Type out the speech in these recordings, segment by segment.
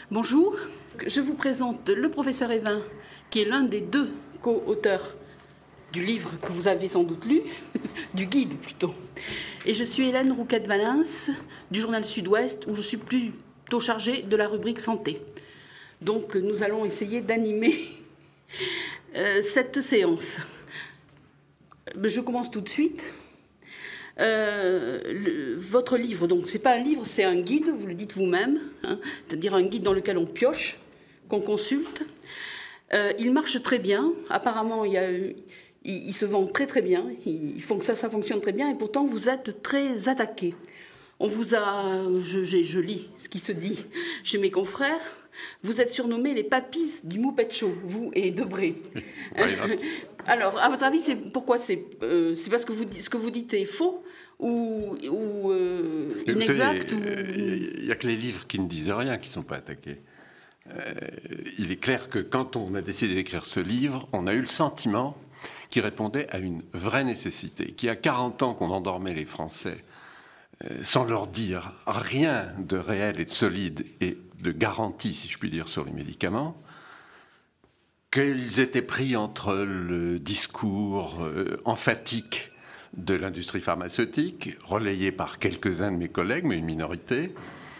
Bonjour, je vous présente le professeur Evin, qui est l'un des 2 co-auteurs du livre que vous avez sans doute lu, du guide plutôt. Et je suis Hélène Rouquette-Valens, du journal Sud-Ouest, où je suis plutôt chargée de la rubrique santé. Donc nous allons essayer d'animer cette séance. Je commence tout de suite. Votre livre, donc c'est pas un livre, c'est un guide, vous le dites vous-même, c'est-à-dire un guide dans lequel on pioche, qu'on consulte. Il marche très bien, apparemment il se vend très très bien, ça fonctionne très bien, et pourtant vous êtes très attaqué. On vous a, je lis ce qui se dit chez mes confrères, vous êtes surnommés les papis du Muppet Show, vous et Debré. Alors, à votre avis, pourquoi c'est parce que ce que vous dites est faux ou inexact? Il n'y a que les livres qui ne disent rien qui ne sont pas attaqués. Il est clair que quand on a décidé d'écrire ce livre, on a eu le sentiment qu'il répondait à une vraie nécessité, qu'il y a 40 ans qu'on endormait les Français sans leur dire rien de réel et de solide et de garantie, si je puis dire, sur les médicaments, qu'ils étaient pris entre le discours emphatique de l'industrie pharmaceutique, relayé par quelques-uns de mes collègues, mais une minorité,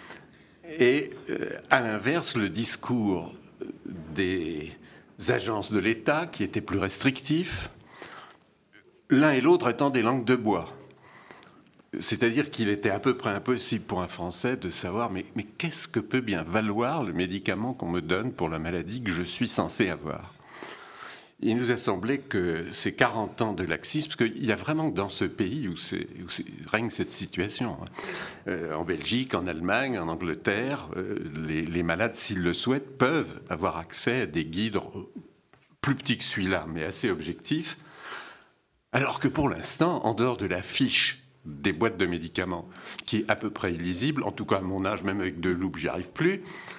et à l'inverse, le discours des agences de l'État, qui était plus restrictif, l'un et l'autre étant des langues de bois. C'est-à-dire qu'il était à peu près impossible pour un Français de savoir mais qu'est-ce que peut bien valoir le médicament qu'on me donne pour la maladie que je suis censé avoir. Il nous a semblé que ces 40 ans de laxisme, parce qu'il y a vraiment dans ce pays où règne cette situation, en Belgique, en Allemagne, en Angleterre, les malades, s'ils le souhaitent, peuvent avoir accès à des guides plus petits que celui-là, mais assez objectifs, alors que pour l'instant, en dehors de la fiche des boîtes de médicaments, qui est à peu près illisible, en tout cas à mon âge, même avec de loupe, j'y arrive plus.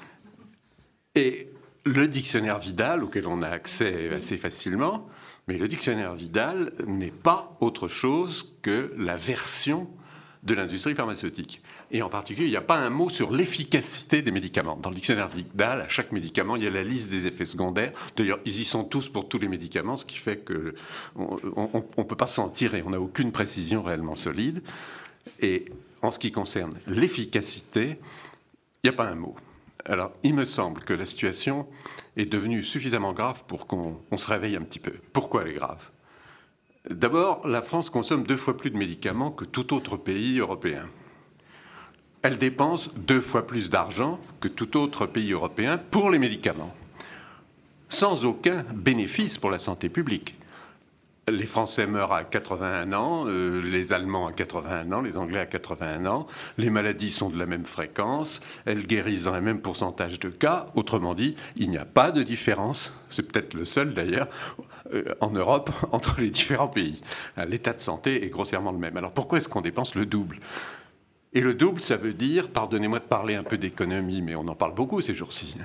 Et le dictionnaire Vidal, auquel on a accès assez facilement, mais le dictionnaire Vidal n'est pas autre chose que la version de l'industrie pharmaceutique. Et en particulier, il n'y a pas un mot sur l'efficacité des médicaments. Dans le dictionnaire Vidal, à chaque médicament, il y a la liste des effets secondaires. D'ailleurs, ils y sont tous pour tous les médicaments, ce qui fait qu'on ne peut pas s'en tirer. On n'a aucune précision réellement solide. Et en ce qui concerne l'efficacité, il n'y a pas un mot. Alors, il me semble que la situation est devenue suffisamment grave pour qu'on se réveille un petit peu. Pourquoi elle est grave ? D'abord, la France consomme 2 fois plus de médicaments que tout autre pays européen. Elle dépense 2 fois plus d'argent que tout autre pays européen pour les médicaments, sans aucun bénéfice pour la santé publique. Les Français meurent à 81 ans, les Allemands à 81 ans, les Anglais à 81 ans. Les maladies sont de la même fréquence, elles guérissent dans le même pourcentage de cas. Autrement dit, il n'y a pas de différence, c'est peut-être le seul d'ailleurs, en Europe, entre les différents pays. L'état de santé est grossièrement le même. Alors pourquoi est-ce qu'on dépense le double ? Et le double, ça veut dire, pardonnez-moi de parler un peu d'économie, mais on en parle beaucoup ces jours-ci,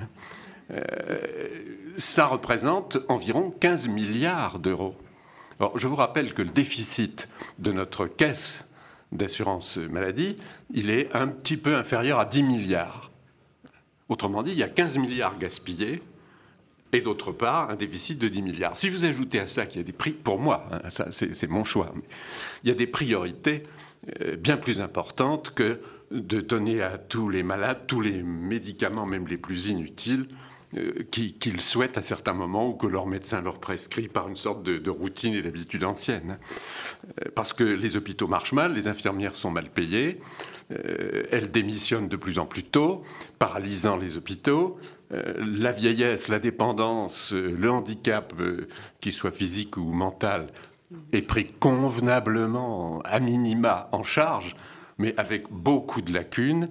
ça représente environ 15 milliards d'euros. Alors, je vous rappelle que le déficit de notre caisse d'assurance maladie, il est un petit peu inférieur à 10 milliards. Autrement dit, il y a 15 milliards gaspillés et d'autre part, un déficit de 10 milliards. Si vous ajoutez à ça qu'il y a des prix, pour moi, ça c'est mon choix, mais il y a des priorités bien plus importantes que de donner à tous les malades tous les médicaments, même les plus inutiles, qu'ils souhaitent à certains moments ou que leur médecin leur prescrit par une sorte de routine et d'habitude ancienne. Parce que les hôpitaux marchent mal, les infirmières sont mal payées, elles démissionnent de plus en plus tôt, paralysant les hôpitaux. La vieillesse, la dépendance, le handicap, qu'il soit physique ou mental, est pris convenablement, à minima, en charge, mais avec beaucoup de lacunes,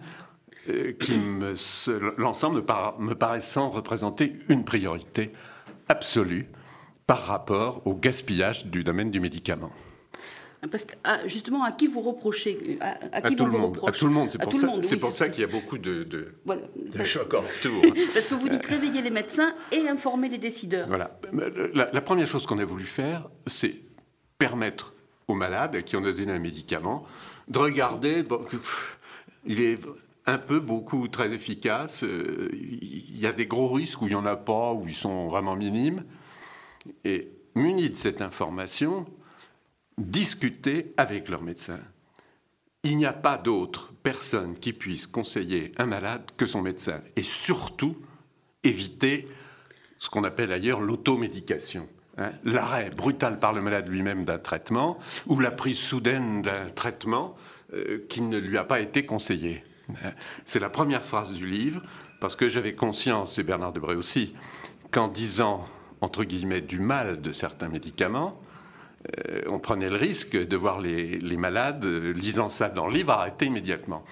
l'ensemble me paraissant représenter une priorité absolue par rapport au gaspillage du domaine du médicament. Parce que, justement, à qui vous reprochez à tout le monde. À tout le monde. C'est pour ça qu'il y a beaucoup de chocs en retour. Parce que vous dites réveiller les médecins et informer les décideurs. Voilà. La première chose qu'on a voulu faire, c'est permettre aux malades à qui on a donné un médicament de regarder... il est un peu, beaucoup, très efficace. y a des gros risques où il n'y en a pas, où ils sont vraiment minimes. Et munis de cette information, discuter avec leur médecin. Il n'y a pas d'autre personne qui puisse conseiller un malade que son médecin. Et surtout, éviter ce qu'on appelle ailleurs l'automédication. L'arrêt brutal par le malade lui-même d'un traitement ou la prise soudaine d'un traitement qui ne lui a pas été conseillé. C'est la première phrase du livre, parce que j'avais conscience, et Bernard Debré aussi, qu'en disant, entre guillemets, du mal de certains médicaments, on prenait le risque de voir les malades, lisant ça dans le livre, arrêter immédiatement.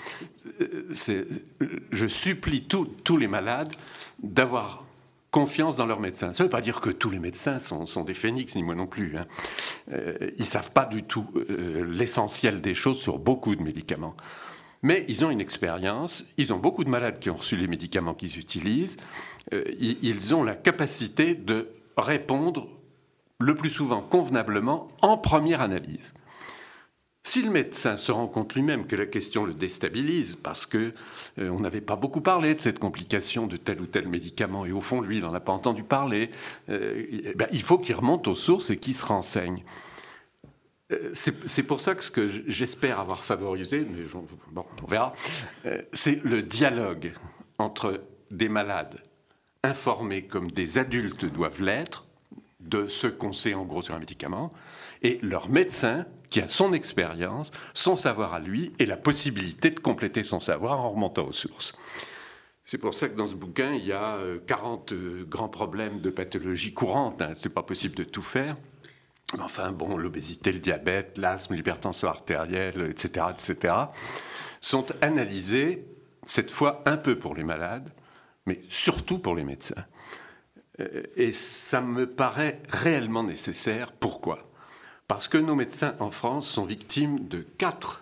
Je supplie tous les malades d'avoir confiance dans leurs médecins. Ça ne veut pas dire que tous les médecins sont des phénix, ni moi non plus. Ils ne savent pas du tout l'essentiel des choses sur beaucoup de médicaments. Mais ils ont une expérience, ils ont beaucoup de malades qui ont reçu les médicaments qu'ils utilisent, ils ont la capacité de répondre le plus souvent convenablement en première analyse. Si le médecin se rend compte lui-même que la question le déstabilise, parce qu'on n'avait pas beaucoup parlé de cette complication de tel ou tel médicament, et au fond, lui, il n'en a pas entendu parler, il faut qu'il remonte aux sources et qu'il se renseigne. C'est pour ça que ce que j'espère avoir favorisé, mais on verra, c'est le dialogue entre des malades informés comme des adultes doivent l'être, de ce qu'on sait en gros sur un médicament, et leur médecin qui a son expérience, son savoir à lui, et la possibilité de compléter son savoir en remontant aux sources. C'est pour ça que dans ce bouquin, il y a 40 grands problèmes de pathologie courante. C'est pas possible de tout faire. Enfin, bon, l'obésité, le diabète, l'asthme, l'hypertension artérielle, etc., sont analysés, cette fois un peu pour les malades, mais surtout pour les médecins. Et ça me paraît réellement nécessaire. Pourquoi ? Parce que nos médecins en France sont victimes de 4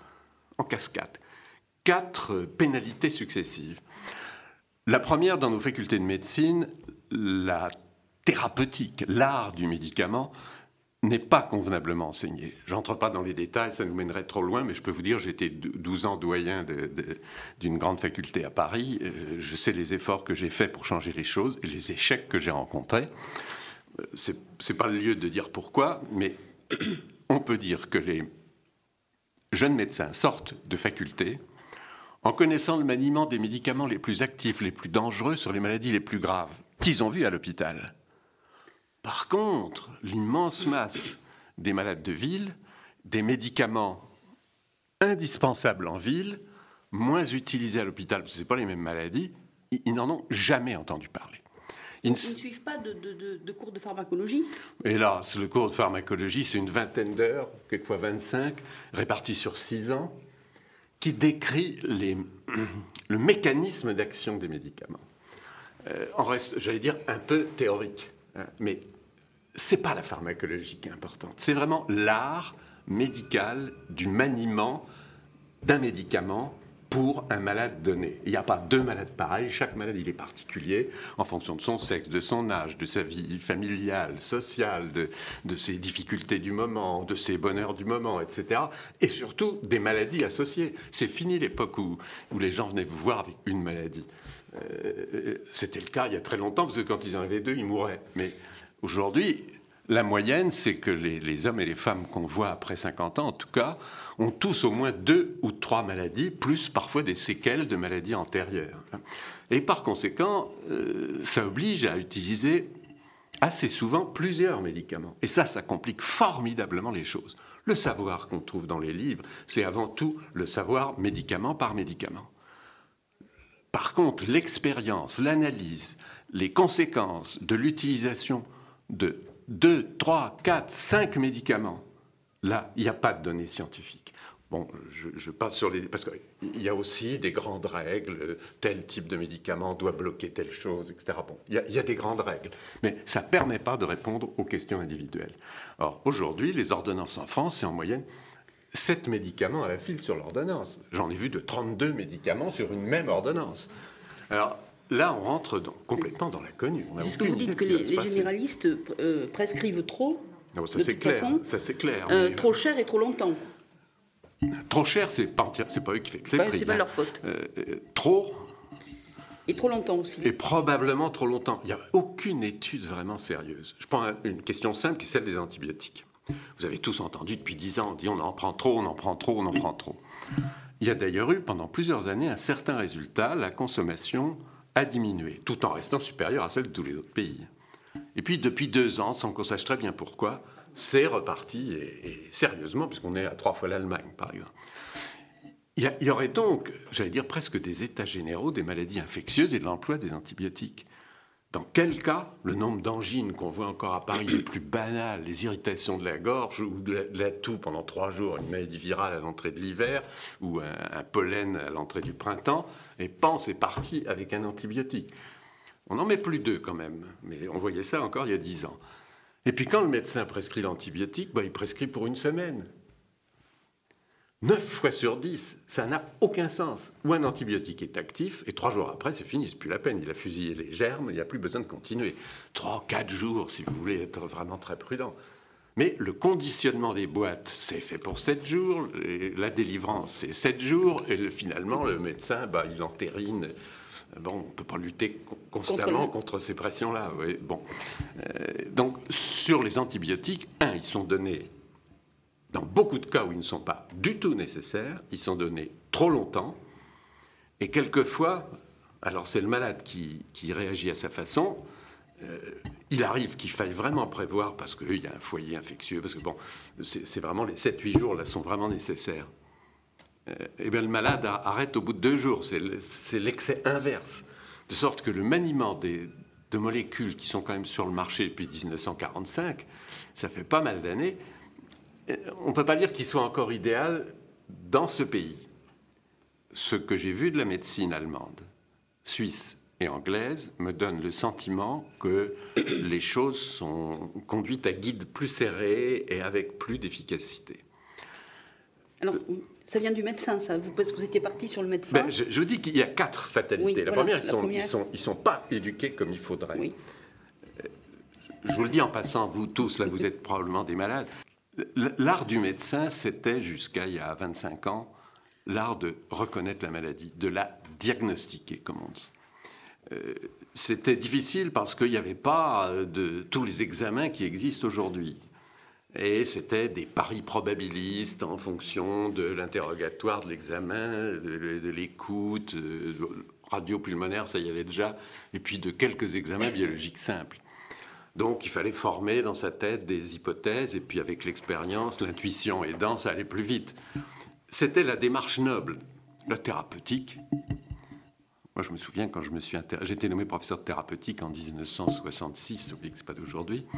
pénalités successives. La première, dans nos facultés de médecine, la thérapeutique, l'art du médicament, n'est pas convenablement enseigné. Je n'entre pas dans les détails, ça nous mènerait trop loin, mais je peux vous dire, j'étais 12 ans doyen d'une grande faculté à Paris. Je sais les efforts que j'ai faits pour changer les choses et les échecs que j'ai rencontrés. C'est pas le lieu de dire pourquoi, mais on peut dire que les jeunes médecins sortent de faculté en connaissant le maniement des médicaments les plus actifs, les plus dangereux sur les maladies les plus graves qu'ils ont vus à l'hôpital. Par contre, l'immense masse des malades de ville, des médicaments indispensables en ville, moins utilisés à l'hôpital, parce que ce n'est pas les mêmes maladies, ils n'en ont jamais entendu parler. Ils ne suivent pas de cours de pharmacologie ? Hélas, le cours de pharmacologie, c'est une vingtaine d'heures, quelquefois 25, réparties sur 6 ans, qui décrit le mécanisme d'action des médicaments. En reste, j'allais dire, un peu théorique, mais c'est pas la pharmacologie qui est importante, c'est vraiment l'art médical du maniement d'un médicament pour un malade donné. Il n'y a pas 2 malades pareils, chaque malade il est particulier en fonction de son sexe, de son âge, de sa vie familiale, sociale, de ses difficultés du moment, de ses bonheurs du moment, etc. Et surtout des maladies associées. C'est fini l'époque où les gens venaient vous voir avec une maladie. C'était le cas il y a très longtemps, parce que quand ils en avaient 2, ils mouraient. Mais aujourd'hui, la moyenne, c'est que les hommes et les femmes qu'on voit après 50 ans, en tout cas, ont tous au moins 2 ou 3 maladies, plus parfois des séquelles de maladies antérieures. Et par conséquent, ça oblige à utiliser assez souvent plusieurs médicaments. Et ça complique formidablement les choses. Le savoir qu'on trouve dans les livres, c'est avant tout le savoir médicament par médicament. Par contre, l'expérience, l'analyse, les conséquences de l'utilisation de 2, 3, 4, 5 médicaments, là, il n'y a pas de données scientifiques. Bon, je passe sur les... Parce qu'il y a aussi des grandes règles, tel type de médicament doit bloquer telle chose, etc. Bon, il y a des grandes règles, mais ça ne permet pas de répondre aux questions individuelles. Or, aujourd'hui, les ordonnances en France, c'est en moyenne 7 médicaments à la file sur l'ordonnance. J'en ai vu de 32 médicaments sur une même ordonnance. Alors, là, on rentre complètement dans l'inconnu. C'est ce que vous dites, que les généralistes prescrivent trop. Non, ça c'est clair. Ça c'est clair. Trop cher et trop longtemps. Trop cher, c'est pas eux qui fixent les prix. C'est pas leur faute. Trop, Et trop longtemps aussi. Et probablement trop longtemps. Il n'y a aucune étude vraiment sérieuse. Je prends une question simple qui est celle des antibiotiques. Vous avez tous entendu depuis 10 ans, on dit on en prend trop, on en prend trop, on en prend trop. Il y a d'ailleurs eu pendant plusieurs années un certain résultat, la consommation a diminué, tout en restant supérieure à celle de tous les autres pays. Et puis depuis 2 ans, sans qu'on sache très bien pourquoi, c'est reparti, et sérieusement, puisqu'on est à 3 fois l'Allemagne, par exemple. Il y aurait donc, j'allais dire, presque des états généraux des maladies infectieuses et de l'emploi des antibiotiques. Dans quel cas, le nombre d'angines qu'on voit encore à Paris, les plus banales, les irritations de la gorge ou de la toux pendant 3 jours, une maladie virale à l'entrée de l'hiver ou un pollen à l'entrée du printemps, et c'est parti avec un antibiotique. On n'en met plus 2 quand même, mais on voyait ça encore il y a 10 ans. Et puis quand le médecin prescrit l'antibiotique, il prescrit pour une semaine. 9 fois sur 10, ça n'a aucun sens. Ou un antibiotique est actif, et 3 jours après, c'est fini, c'est plus la peine. Il a fusillé les germes, il n'y a plus besoin de continuer. 3-4 jours, si vous voulez être vraiment très prudent. Mais le conditionnement des boîtes, c'est fait pour 7 jours, et la délivrance, c'est 7 jours, et finalement, le médecin, il entérine. On ne peut pas lutter constamment contre ces pressions-là. Oui. Donc, sur les antibiotiques, ils sont donnés dans beaucoup de cas où ils ne sont pas du tout nécessaires, ils sont donnés trop longtemps, et quelquefois, alors c'est le malade qui réagit à sa façon, il arrive qu'il faille vraiment prévoir, parce qu'il y a un foyer infectieux, parce que c'est vraiment les 7-8 jours là sont vraiment nécessaires. Et bien le malade arrête au bout de 2 jours, c'est l'excès inverse, de sorte que le maniement de molécules qui sont quand même sur le marché depuis 1945, ça fait pas mal d'années. On ne peut pas dire qu'il soit encore idéal dans ce pays. Ce que j'ai vu de la médecine allemande, suisse et anglaise me donne le sentiment que les choses sont conduites à guide plus serré et avec plus d'efficacité. Alors, ça vient du médecin, ça. Parce que vous étiez parti sur le médecin. Je vous dis qu'il y a 4 fatalités. Oui, Première, ils sont pas éduqués comme il faudrait. Oui. Je vous le dis en passant, vous tous, là, vous êtes probablement des malades. L'art du médecin, c'était, jusqu'à il y a 25 ans, l'art de reconnaître la maladie, de la diagnostiquer, comme on dit. C'était difficile parce qu'il n'y avait pas de tous les examens qui existent aujourd'hui. Et c'était des paris probabilistes en fonction de l'interrogatoire, de l'examen, de l'écoute, radio-pulmonaire, ça y avait déjà, et puis de quelques examens biologiques simples. Donc il fallait former dans sa tête des hypothèses, et puis avec l'expérience, l'intuition aidant, ça allait plus vite. C'était la démarche noble. La thérapeutique, moi je me souviens quand j'ai été nommé professeur de thérapeutique en 1966, n'oubliez que ce n'est pas d'aujourd'hui,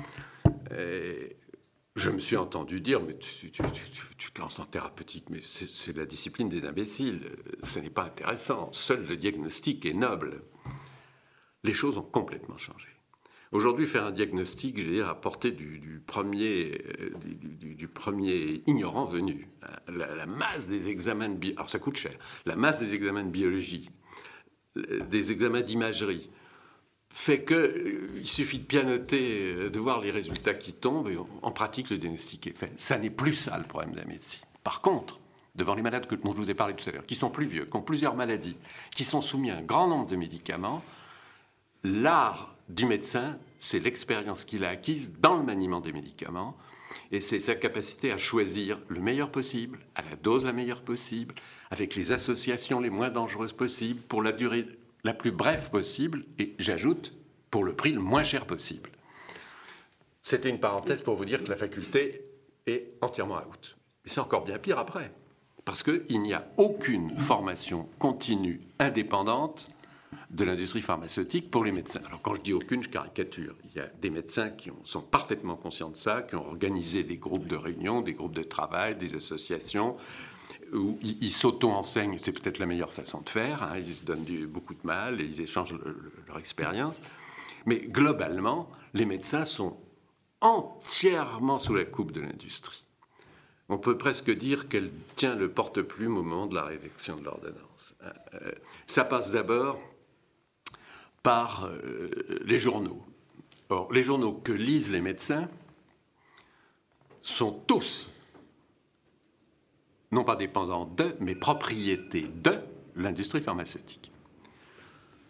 je me suis entendu dire, mais tu te lances en thérapeutique, mais c'est la discipline des imbéciles, ce n'est pas intéressant, seul le diagnostic est noble. Les choses ont complètement changé. Aujourd'hui, faire un diagnostic, je veux dire, à portée du premier ignorant venu. La masse des examens de alors ça coûte cher, la masse des examens de biologie, des examens d'imagerie, fait qu'il suffit de pianoter, de voir les résultats qui tombent, et en pratique, le diagnostic est fait. Ça n'est plus ça, le problème de la médecine. Par contre, devant les malades dont je vous ai parlé tout à l'heure, qui sont plus vieux, qui ont plusieurs maladies, qui sont soumis à un grand nombre de médicaments, l'art du médecin, c'est l'expérience qu'il a acquise dans le maniement des médicaments, et c'est sa capacité à choisir le meilleur possible, à la dose la meilleure possible, avec les associations les moins dangereuses possibles, pour la durée la plus brève possible, et j'ajoute, pour le prix le moins cher possible. C'était une parenthèse pour vous dire que la faculté est entièrement out. Et c'est encore bien pire après, parce qu'il n'y a aucune formation continue indépendante de l'industrie pharmaceutique pour les médecins. Alors quand je dis aucune, je caricature. Il y a des médecins qui sont parfaitement conscients de ça, qui ont organisé des groupes de réunion, des groupes de travail, des associations, où ils s'auto-enseignent, c'est peut-être la meilleure façon de faire, hein, ils se donnent beaucoup de mal et ils échangent leur expérience. Mais globalement, les médecins sont entièrement sous la coupe de l'industrie. On peut presque dire qu'elle tient le porte-plume au moment de la rédaction de l'ordonnance. Ça passe d'abord par les journaux. Or, les journaux que lisent les médecins sont tous, non pas dépendants de, mais propriété de l'industrie pharmaceutique.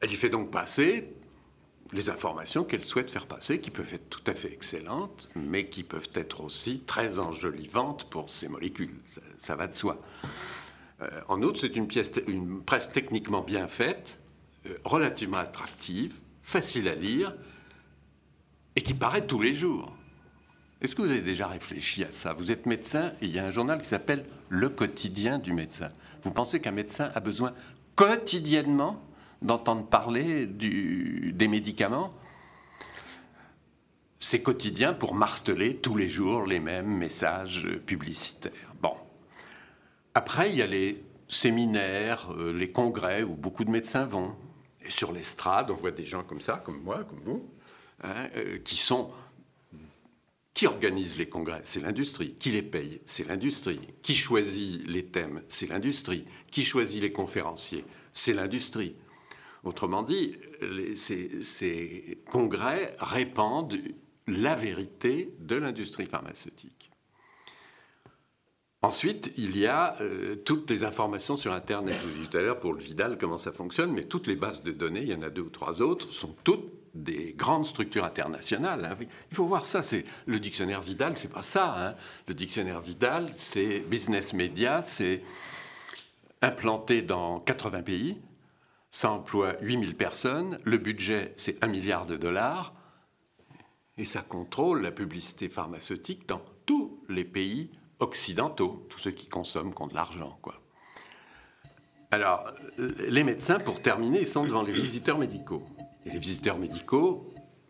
Elle y fait donc passer les informations qu'elle souhaite faire passer, qui peuvent être tout à fait excellentes, mais qui peuvent être aussi très enjolivantes pour ces molécules. Ça va de soi. En outre, c'est une presse techniquement bien faite, relativement attractive, facile à lire, et qui paraît tous les jours. Est-ce que vous avez déjà réfléchi à ça? Vous êtes médecin et il y a un journal qui s'appelle Le Quotidien du médecin. Vous pensez qu'un médecin a besoin quotidiennement d'entendre parler des médicaments? C'est quotidien pour marteler tous les jours les mêmes messages publicitaires. Bon. Après, il y a les séminaires, les congrès où beaucoup de médecins vont. Et sur l'estrade, on voit des gens comme ça, comme moi, comme vous, qui organisent les congrès? C'est l'industrie. Qui les paye? C'est l'industrie. Qui choisit les thèmes? C'est l'industrie. Qui choisit les conférenciers? C'est l'industrie. Autrement dit, ces congrès répandent la vérité de l'industrie pharmaceutique. Ensuite, il y a toutes les informations sur Internet. Je vous ai dit tout à l'heure pour le Vidal comment ça fonctionne, mais toutes les bases de données, il y en a 2 ou 3 autres, sont toutes des grandes structures internationales. Hein. Il faut voir ça, c'est le dictionnaire Vidal, c'est pas ça. Hein. Le dictionnaire Vidal, c'est business media, c'est implanté dans 80 pays, ça emploie 8000 personnes, le budget, c'est $1 milliard, et ça contrôle la publicité pharmaceutique dans tous les pays occidentaux, tous ceux qui consomment, qui ont de l'argent, quoi. Alors, les médecins, pour terminer, ils sont devant les visiteurs médicaux. Et les visiteurs médicaux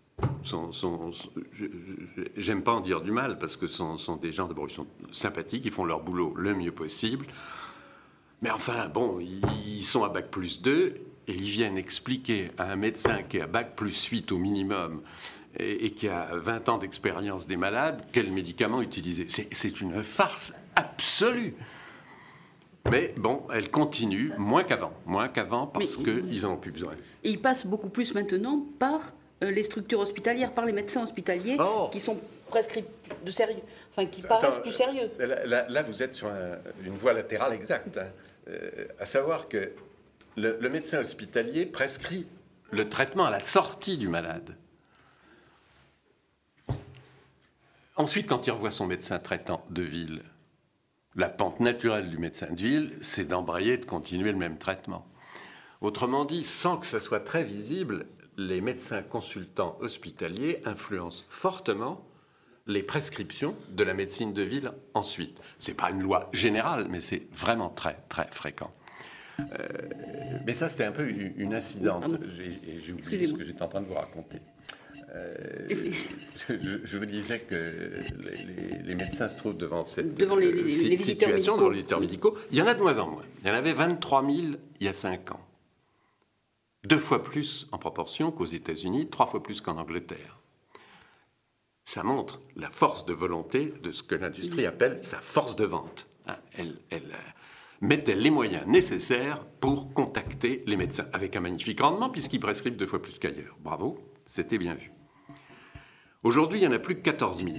j'aime pas en dire du mal, parce que sont des gens, d'abord, ils sont sympathiques, ils font leur boulot le mieux possible. Mais enfin, bon, ils sont à Bac+2, et ils viennent expliquer à un médecin qui est à Bac+8 au minimum, et qui a 20 ans d'expérience des malades, quels médicaments utiliser. C'est une farce absolue. Mais bon, elle continue, moins qu'avant, parce qu'ils n'en ont plus besoin. Et ils passent beaucoup plus maintenant par les structures hospitalières, par les médecins hospitaliers, qui sont prescrits de sérieux, enfin qui paraissent plus sérieux. Là, vous êtes sur une voie latérale exacte, hein. À savoir que le médecin hospitalier prescrit le traitement à la sortie du malade. Ensuite, quand il revoit son médecin traitant de ville, la pente naturelle du médecin de ville, c'est d'embrayer, de continuer le même traitement. Autrement dit, sans que ça soit très visible, les médecins consultants hospitaliers influencent fortement les prescriptions de la médecine de ville ensuite. Ce n'est pas une loi générale, mais c'est vraiment très, très fréquent. Mais ça, c'était un peu une incidente. J'ai oublié ce que j'étais en train de vous raconter. Je vous disais que les médecins se trouvent devant cette situation, devant les visiteurs médicaux. Il y en a de moins en moins. Il y en avait 23 000 il y a 5 ans. 2 fois plus en proportion qu'aux États-Unis, 3 fois plus qu'en Angleterre. Ça montre la force de volonté de ce que l'industrie appelle sa force de vente. Elle met-elle les moyens nécessaires pour contacter les médecins, avec un magnifique rendement, puisqu'ils prescrivent 2 fois plus qu'ailleurs. Bravo, c'était bien vu. Aujourd'hui, il y en a plus de 14 000.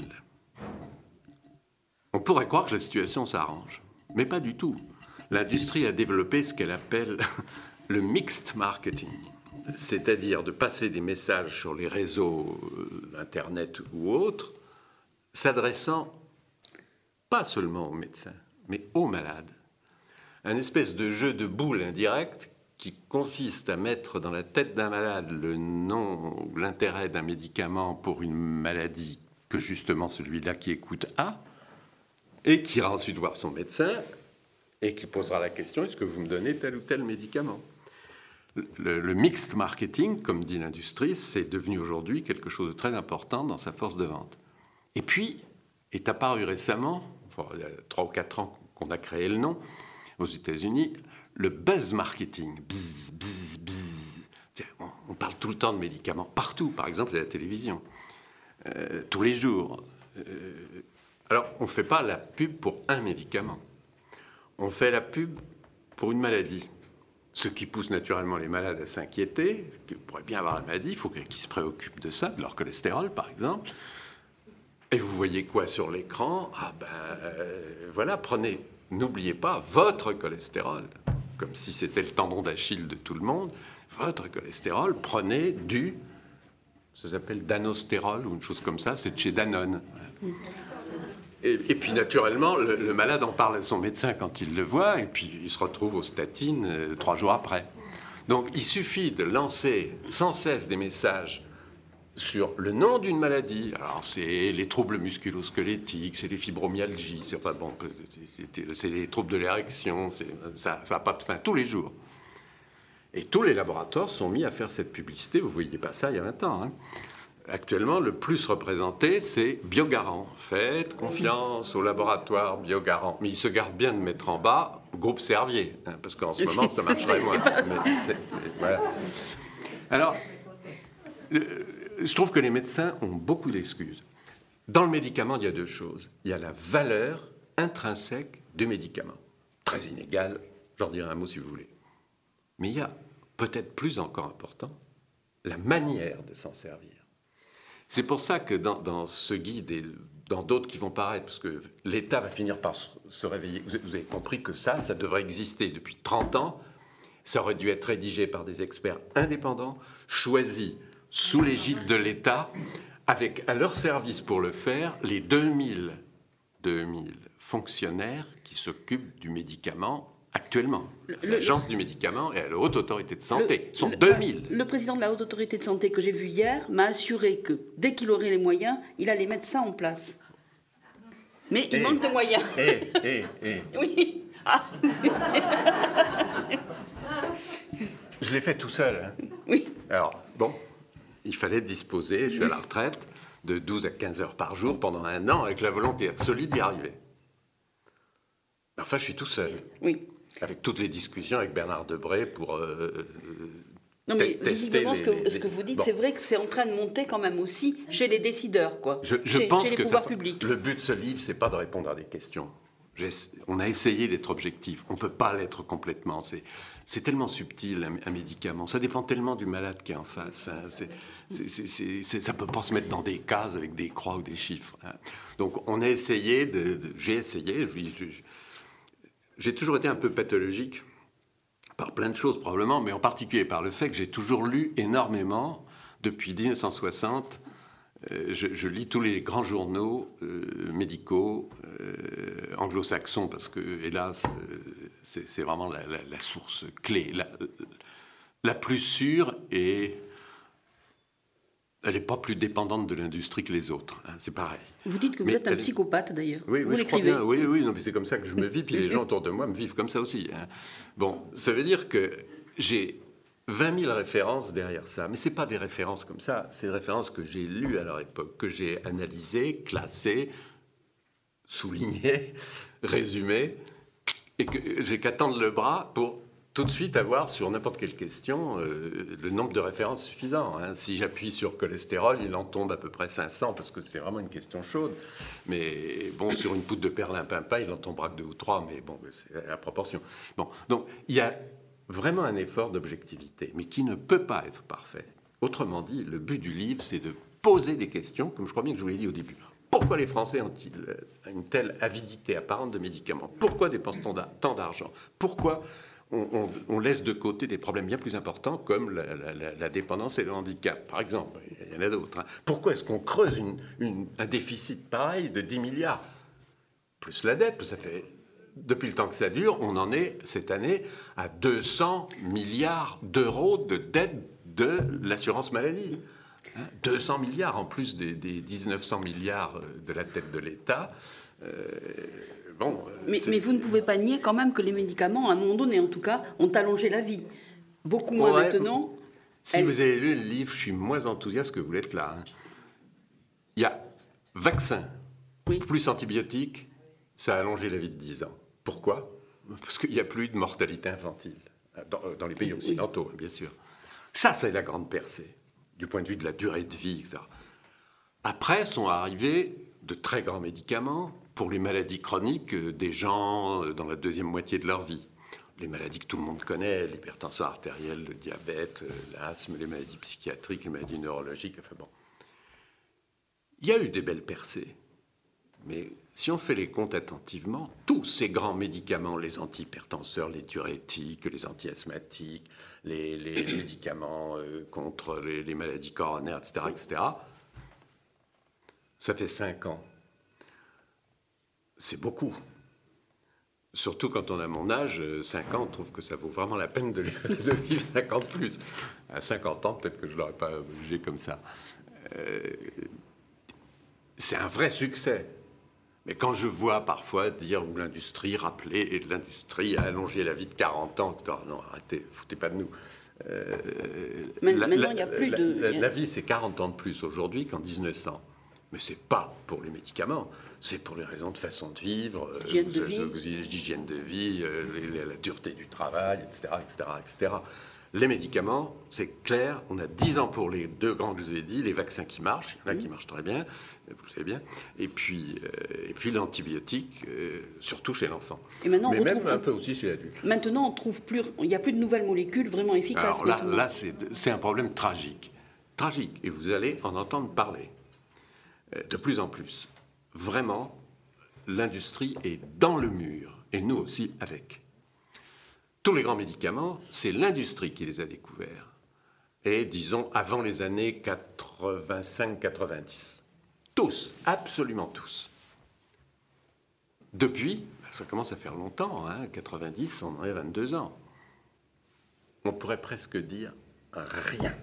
On pourrait croire que la situation s'arrange, mais pas du tout. L'industrie a développé ce qu'elle appelle le mixed marketing, c'est-à-dire de passer des messages sur les réseaux Internet ou autres, s'adressant pas seulement aux médecins, mais aux malades. Un espèce de jeu de boules indirect qui consiste à mettre dans la tête d'un malade le nom ou l'intérêt d'un médicament pour une maladie que justement celui-là qui écoute a, et qui ira ensuite voir son médecin et qui posera la question: est-ce que vous me donnez tel ou tel médicament? Le mixed marketing, comme dit l'industrie, c'est devenu aujourd'hui quelque chose de très important dans sa force de vente. Et puis, est apparu récemment, il y a 3 ou 4 ans qu'on a créé le nom, aux États-Unis, le buzz marketing. Bzz, bzz, bzz. On parle tout le temps de médicaments, partout, par exemple à la télévision, tous les jours. Alors, on ne fait pas la pub pour un médicament. On fait la pub pour une maladie. Ce qui pousse naturellement les malades à s'inquiéter, qu'ils pourraient bien avoir la maladie, il faut qu'ils se préoccupent de ça, de leur cholestérol par exemple. Et vous voyez quoi sur l'écran? Voilà, n'oubliez pas votre cholestérol, comme si c'était le tendon d'Achille de tout le monde, votre cholestérol, prenez ça s'appelle danostérol ou une chose comme ça, c'est de chez Danone. Et puis naturellement, le malade en parle à son médecin quand il le voit, et puis il se retrouve aux statines 3 jours après. Donc il suffit de lancer sans cesse des messages sur le nom d'une maladie. Alors c'est les troubles musculo-squelettiques, c'est les fibromyalgies, c'est les troubles de l'érection, ça n'a pas de fin, tous les jours. Et tous les laboratoires sont mis à faire cette publicité, vous ne voyiez pas ça il y a 20 ans. Hein. Actuellement, le plus représenté, c'est Biogarant. Faites confiance au laboratoire Biogarant. Mais ils se gardent bien de mettre en bas groupe Servier, hein, parce qu'en ce moment, ça marcherait moins. Voilà. Alors, je trouve que les médecins ont beaucoup d'excuses. Dans le médicament, il y a 2 choses. Il y a la valeur intrinsèque du médicament. Très inégale, j'en dirai un mot si vous voulez. Mais il y a, peut-être plus encore important, la manière de s'en servir. C'est pour ça que dans ce guide et dans d'autres qui vont paraître, parce que l'État va finir par se réveiller, vous avez compris que ça devrait exister depuis 30 ans, ça aurait dû être rédigé par des experts indépendants, choisis sous l'égide de l'État, avec à leur service pour le faire les 2000 fonctionnaires qui s'occupent du médicament actuellement. L'Agence du médicament et la Haute Autorité de Santé sont 2000. Le président de la Haute Autorité de Santé que j'ai vu hier m'a assuré que dès qu'il aurait les moyens, il allait mettre ça en place. Mais il manque de moyens. Oui. Ah. Je l'ai fait tout seul. Hein. Oui. Alors, bon, il fallait disposer, je suis à la retraite, de 12 à 15 heures par jour pendant 1 an avec la volonté absolue d'y arriver. Enfin, je suis tout seul. Oui. Avec toutes les discussions avec Bernard Debré pour non, mais tester visiblement, ce que vous dites, c'est vrai que c'est en train de monter quand même aussi chez les décideurs, quoi. Je chez pense les que pouvoirs publics. Le but de ce livre, c'est pas de répondre à des questions. On a essayé d'être objectif. On ne peut pas l'être complètement. C'est tellement subtil, un médicament. Ça dépend tellement du malade qui est en face. Hein. Ça ne peut pas se mettre dans des cases avec des croix ou des chiffres. Hein. Donc, on a essayé j'ai essayé. J'ai toujours été un peu pathologique par plein de choses probablement, mais en particulier par le fait que j'ai toujours lu énormément depuis 1960. Je lis tous les grands journaux médicaux anglo-saxons parce que, hélas, c'est vraiment la source clé, la plus sûre, et elle n'est pas plus dépendante de l'industrie que les autres. Hein, c'est pareil. Vous dites que vous êtes un psychopathe, d'ailleurs. Oui, vous je crois bien. Oui, non, mais c'est comme ça que je me vis, puis les gens autour de moi me vivent comme ça aussi. Hein. Bon, ça veut dire que j'ai 20 000 références derrière ça. Mais ce n'est pas des références comme ça. C'est des références que j'ai lues à leur époque, que j'ai analysées, classées, soulignées, résumées, et que j'ai qu'à tendre le bras pour tout de suite avoir sur n'importe quelle question le nombre de références suffisant. Hein. Si j'appuie sur cholestérol, il en tombe à peu près 500 parce que c'est vraiment une question chaude. Mais bon, sur une poudre de perlimpinpin, il en tombera que 2 ou 3, mais bon, c'est la proportion. Bon, donc il y a vraiment un effort d'objectivité, mais qui ne peut pas être parfait. Autrement dit, le but du livre, c'est de poser des questions, comme je crois bien que je vous l'ai dit au début. Pourquoi les Français ont-ils une telle avidité apparente de médicaments ? Pourquoi dépense-t-on tant d'argent ? Pourquoi on laisse de côté des problèmes bien plus importants comme la dépendance et le handicap, par exemple. Il y en a d'autres. Hein. Pourquoi est-ce qu'on creuse un déficit pareil de 10 milliards ? Plus la dette, ça fait... Depuis le temps que ça dure, on en est, cette année, à 200 milliards d'euros de dette de l'assurance maladie. 200 milliards, en plus des 1900 milliards de la dette de l'État. Mais vous ne pouvez pas nier quand même que les médicaments, à un moment donné en tout cas, ont allongé la vie. Beaucoup moins maintenant. Si vous avez lu le livre, je suis moins enthousiaste que vous l'êtes là. Hein. Il y a vaccin, plus antibiotiques, ça a allongé la vie de 10 ans. Pourquoi ? Parce qu'il n'y a plus de mortalité infantile, dans les pays occidentaux, bien sûr. Ça, c'est la grande percée, du point de vue de la durée de vie, etc. Après sont arrivés de très grands médicaments pour les maladies chroniques des gens dans la deuxième moitié de leur vie. Les maladies que tout le monde connaît, l'hypertension artérielle, le diabète, l'asthme, les maladies psychiatriques, les maladies neurologiques, enfin bon. Il y a eu des belles percées. Mais si on fait les comptes attentivement, tous ces grands médicaments, les antihypertenseurs, les diurétiques, les antiasthmatiques, les médicaments contre les maladies coronaires, etc., ça fait 5 ans. C'est beaucoup. Surtout quand on a mon âge, 5 ans, on trouve que ça vaut vraiment la peine de vivre 5 ans de plus. À 50 ans, peut-être que je ne l'aurais pas obligé comme ça. C'est un vrai succès. Mais quand je vois parfois dire où l'industrie, rappeler, l'industrie a allongé la vie de 40 ans, non, arrêtez, foutez pas de nous. Maintenant, il n'y a plus de... La vie, c'est 40 ans de plus aujourd'hui qu'en 1900. Mais ce n'est pas pour les médicaments, c'est pour les raisons de façon de vivre, d'hygiène de vie, la dureté du travail, etc., etc., etc. Les médicaments, c'est clair, on a 10 ans pour les 2 grands que je vous ai dit, les vaccins qui marchent, il y en a qui marchent très bien, vous le savez bien, et puis l'antibiotique, surtout chez l'enfant. Mais même un peu aussi chez l'adulte. Maintenant, il n'y a plus de nouvelles molécules vraiment efficaces. Alors là c'est un problème tragique. Tragique, et vous allez en entendre parler. De plus en plus. Vraiment, l'industrie est dans le mur, et nous aussi avec. Tous les grands médicaments, c'est l'industrie qui les a découverts. Et disons, avant les années 85-90. Tous, absolument tous. Depuis, ça commence à faire longtemps, 90, on en est 22 ans. On pourrait presque dire rien.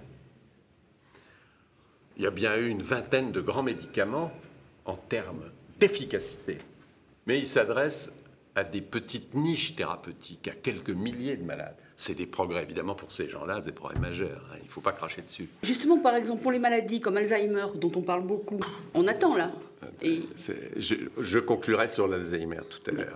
Il y a bien eu une vingtaine de grands médicaments en termes d'efficacité. Mais ils s'adressent à des petites niches thérapeutiques, à quelques milliers de malades. C'est des progrès, évidemment, pour ces gens-là, des progrès majeurs. Il ne faut pas cracher dessus. Justement, par exemple, pour les maladies comme Alzheimer, dont on parle beaucoup, on attend là. Je conclurai sur l'Alzheimer tout à l'heure.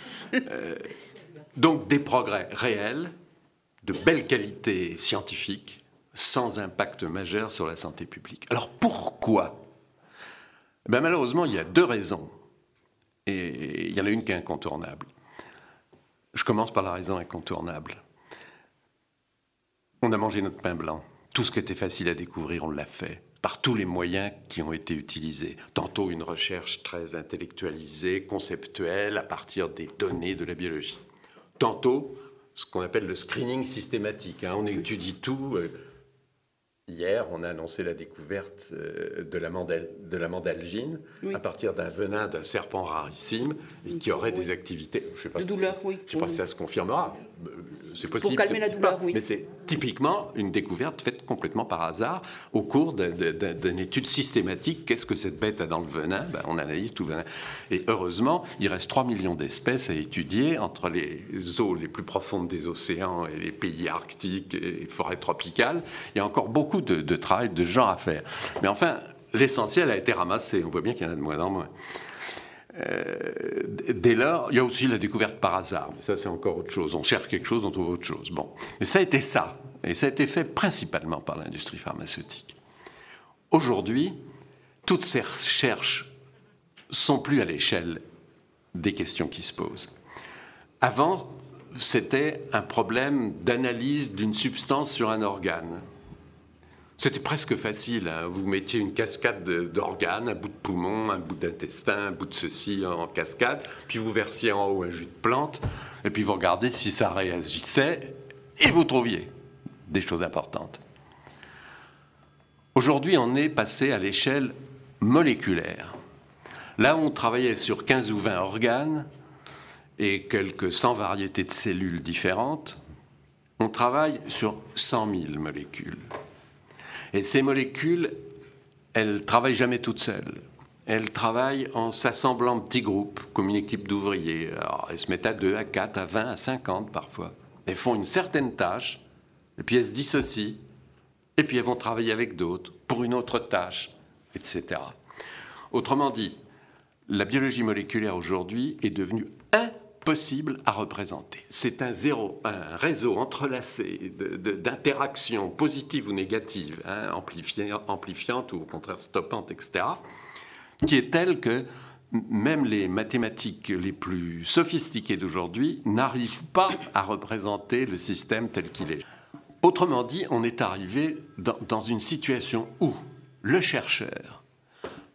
Donc, des progrès réels, de belle qualité scientifique, sans impact majeur sur la santé publique. Alors pourquoi ? Malheureusement, il y a 2 raisons. Et il y en a une qui est incontournable. Je commence par la raison incontournable. On a mangé notre pain blanc. Tout ce qui était facile à découvrir, on l'a fait. Par tous les moyens qui ont été utilisés. Tantôt une recherche très intellectualisée, conceptuelle, à partir des données de la biologie. Tantôt, ce qu'on appelle le screening systématique. On étudie tout. Hier, on a annoncé la découverte de la mandalgine à partir d'un venin d'un serpent rarissime et qui aurait des activités. Je ne sais pas, si ça se confirmera. C'est possible. Pour calmer la douleur, oui. Mais c'est typiquement une découverte faite complètement par hasard au cours d'une étude systématique. Qu'est-ce que cette bête a dans le venin ? On analyse tout le venin. Et heureusement, il reste 3 millions d'espèces à étudier entre les eaux les plus profondes des océans et les pays arctiques et les forêts tropicales. Il y a encore beaucoup de travail de gens à faire. Mais enfin, l'essentiel a été ramassé. On voit bien qu'il y en a de moins en moins. Dès lors, il y a aussi la découverte par hasard. Mais ça, c'est encore autre chose. On cherche quelque chose, on trouve autre chose. Bon. Mais ça a été ça. Et ça a été fait principalement par l'industrie pharmaceutique. Aujourd'hui, toutes ces recherches sont plus à l'échelle des questions qui se posent. Avant, c'était un problème d'analyse d'une substance sur un organe. C'était presque facile. Vous mettiez une cascade d'organes, un bout de poumon, un bout d'intestin, un bout de ceci en cascade, puis vous versiez en haut un jus de plante, et puis vous regardez si ça réagissait, et vous trouviez des choses importantes. Aujourd'hui, on est passé à l'échelle moléculaire. Là où on travaillait sur 15 ou 20 organes et quelques 100 variétés de cellules différentes, on travaille sur 100 000 molécules. Et ces molécules, elles ne travaillent jamais toutes seules. Elles travaillent en s'assemblant en petits groupes, comme une équipe d'ouvriers. Alors, elles se mettent à 2, à 4, à 20, à 50 parfois. Elles font une certaine tâche, et puis elles se dissocient, et puis elles vont travailler avec d'autres pour une autre tâche, etc. Autrement dit, la biologie moléculaire aujourd'hui est devenue impossible à représenter. C'est un réseau entrelacé d'interactions positives ou négatives, amplifiantes ou au contraire stoppantes, etc., qui est tel que même les mathématiques les plus sophistiquées d'aujourd'hui n'arrivent pas à représenter le système tel qu'il est. Autrement dit, on est arrivé dans une situation où le chercheur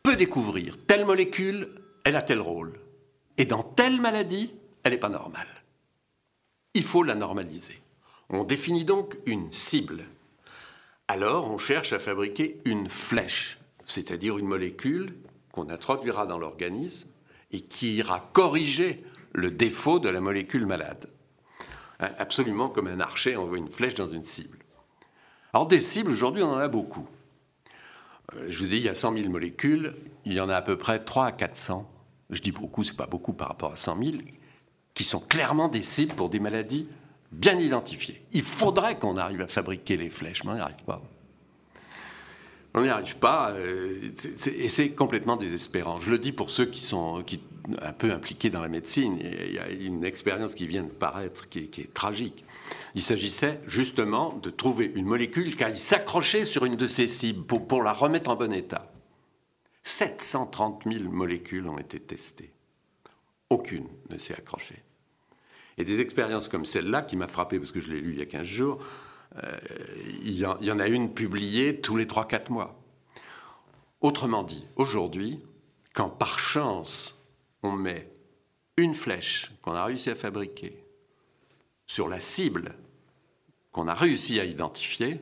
peut découvrir telle molécule, elle a tel rôle. Et dans telle maladie, elle n'est pas normale. Il faut la normaliser. On définit donc une cible. Alors, on cherche à fabriquer une flèche, c'est-à-dire une molécule qu'on introduira dans l'organisme et qui ira corriger le défaut de la molécule malade. Absolument comme un archer envoie une flèche dans une cible. Alors, des cibles, aujourd'hui, on en a beaucoup. Je vous dis, il y a 100 000 molécules, il y en a à peu près 3 à 400. Je dis beaucoup, c'est pas beaucoup par rapport à 100 000, qui sont clairement des cibles pour des maladies bien identifiées. Il faudrait qu'on arrive à fabriquer les flèches, mais on n'y arrive pas. On n'y arrive pas, et c'est complètement désespérant. Je le dis pour ceux qui sont un peu impliqués dans la médecine. Il y a une expérience qui vient de paraître qui est tragique. Il s'agissait justement de trouver une molécule qui aille s'accrocher sur une de ces cibles pour la remettre en bon état. 730 000 molécules ont été testées. Aucune ne s'est accrochée. Et des expériences comme celle-là, qui m'a frappé parce que je l'ai lu il y a 15 jours, il y en a une publiée tous les 3-4 mois. Autrement dit, aujourd'hui, quand par chance on met une flèche qu'on a réussi à fabriquer sur la cible qu'on a réussi à identifier,